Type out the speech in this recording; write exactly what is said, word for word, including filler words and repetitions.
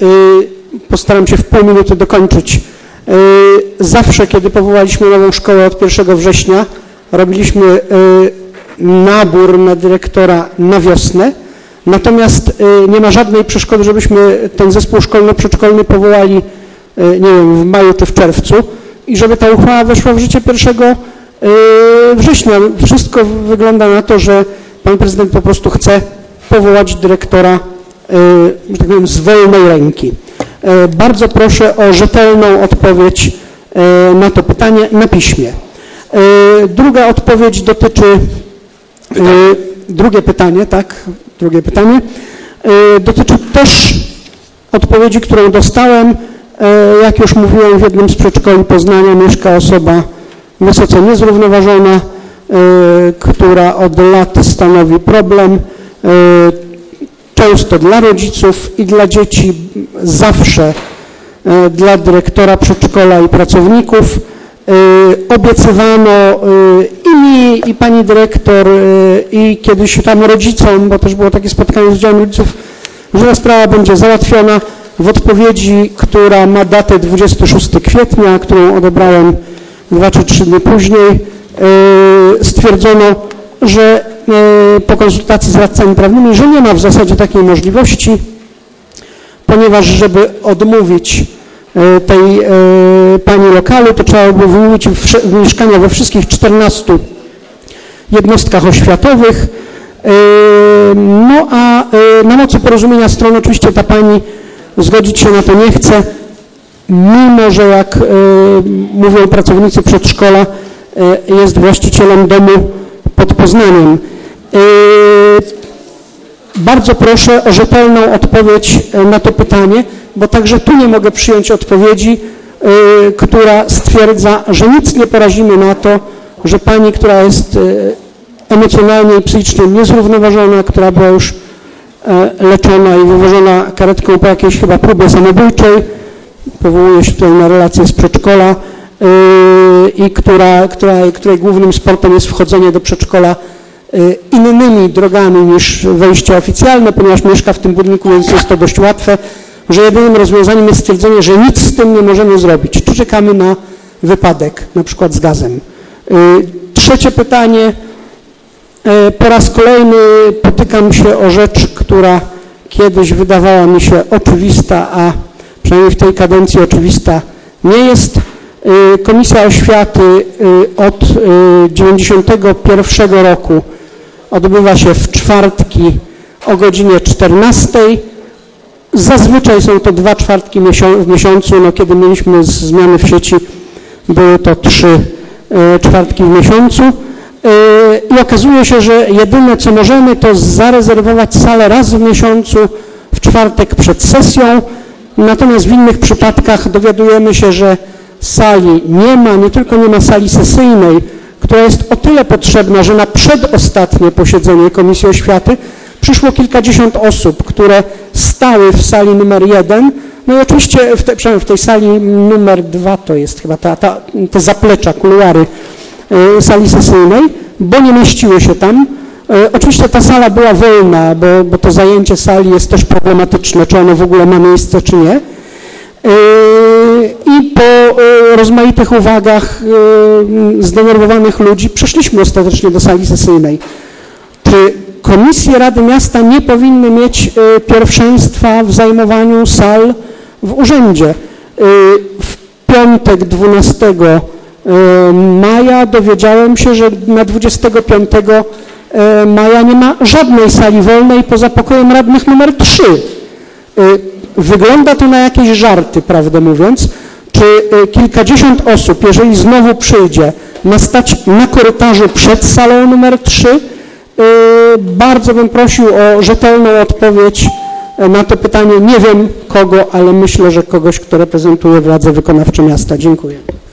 Postaram się w pół minuty dokończyć. Zawsze, kiedy powołaliśmy nową szkołę od pierwszego września, robiliśmy nabór na dyrektora na wiosnę, natomiast nie ma żadnej przeszkody, żebyśmy ten zespół szkolno-przedszkolny powołali, nie wiem, w maju czy w czerwcu i żeby ta uchwała weszła w życie pierwszego września. Wszystko wygląda na to, że pan prezydent po prostu chce powołać dyrektora, że tak powiem, z wolnej ręki. Bardzo proszę o rzetelną odpowiedź na to pytanie na piśmie. Druga odpowiedź dotyczy, drugie pytanie, tak, drugie pytanie, dotyczy też odpowiedzi, którą dostałem. Jak już mówiłem, w jednym z przedszkoli Poznania mieszka osoba wysoce niezrównoważona, która od lat stanowi problem, często dla rodziców i dla dzieci, zawsze dla dyrektora przedszkola i pracowników. Obiecywano i mi, i pani dyrektor, i kiedyś tam rodzicom, bo też było takie spotkanie z udziałem rodziców, że ta sprawa będzie załatwiona. W odpowiedzi, która ma datę dwudziestego szóstego kwietnia, którą odebrałem dwa czy trzy dni później, stwierdzono, że po konsultacji z radcami prawnymi, że nie ma w zasadzie takiej możliwości, ponieważ żeby odmówić tej pani lokalu, to trzeba by wymienić mieszkania we wszystkich czternastu jednostkach oświatowych. No a na mocy porozumienia stron oczywiście ta pani zgodzić się na to nie chce, mimo że jak mówią pracownicy przedszkola, jest właścicielem domu pod Poznaniem. Bardzo proszę o rzetelną odpowiedź na to pytanie, bo także tu nie mogę przyjąć odpowiedzi, która stwierdza, że nic nie poradzimy na to, że pani, która jest emocjonalnie i psychicznie niezrównoważona, która była już leczona i wywożona karetką po jakiejś chyba próbie samobójczej, powołuje się tutaj na relacje z przedszkola, i która, która, której głównym sportem jest wchodzenie do przedszkola innymi drogami niż wejście oficjalne, ponieważ mieszka w tym budynku, więc jest to dość łatwe, że jedynym rozwiązaniem jest stwierdzenie, że nic z tym nie możemy zrobić. Czy czekamy na wypadek, na przykład z gazem. Trzecie pytanie. Po raz kolejny potykam się o rzecz, która kiedyś wydawała mi się oczywista, a przynajmniej w tej kadencji oczywista nie jest. Komisja Oświaty od dziewięćdziesiątego pierwszego roku odbywa się w czwartki o godzinie czternastej. Zazwyczaj są to dwa czwartki w miesiącu, no kiedy mieliśmy zmiany w sieci, były to trzy czwartki w miesiącu. I okazuje się, że jedyne co możemy, to zarezerwować salę raz w miesiącu w czwartek przed sesją, natomiast w innych przypadkach dowiadujemy się, że sali nie ma, nie tylko nie ma sali sesyjnej, która jest o tyle potrzebna, że na przedostatnie posiedzenie Komisji Oświaty przyszło kilkadziesiąt osób, które stały w sali numer jeden, no i oczywiście w, te, przynajmniej w tej sali numer dwa to jest chyba ta, ta, te zaplecza, kuluary y, sali sesyjnej, bo nie mieściły się tam. Y, oczywiście ta sala była wolna, bo, bo to zajęcie sali jest też problematyczne, czy ono w ogóle ma miejsce, czy nie. I po rozmaitych uwagach zdenerwowanych ludzi przeszliśmy ostatecznie do sali sesyjnej. Czy komisje Rady Miasta nie powinny mieć pierwszeństwa w zajmowaniu sal w urzędzie? W piątek dwunastego maja dowiedziałem się, że na dwudziestego piątego maja nie ma żadnej sali wolnej poza pokojem radnych numer trzy. Wygląda to na jakieś żarty, prawdę mówiąc. Czy kilkadziesiąt osób, jeżeli znowu przyjdzie, ma stać na korytarzu przed salą numer trzy? Bardzo bym prosił o rzetelną odpowiedź na to pytanie. Nie wiem kogo, ale myślę, że kogoś, kto reprezentuje władze wykonawcze miasta. Dziękuję.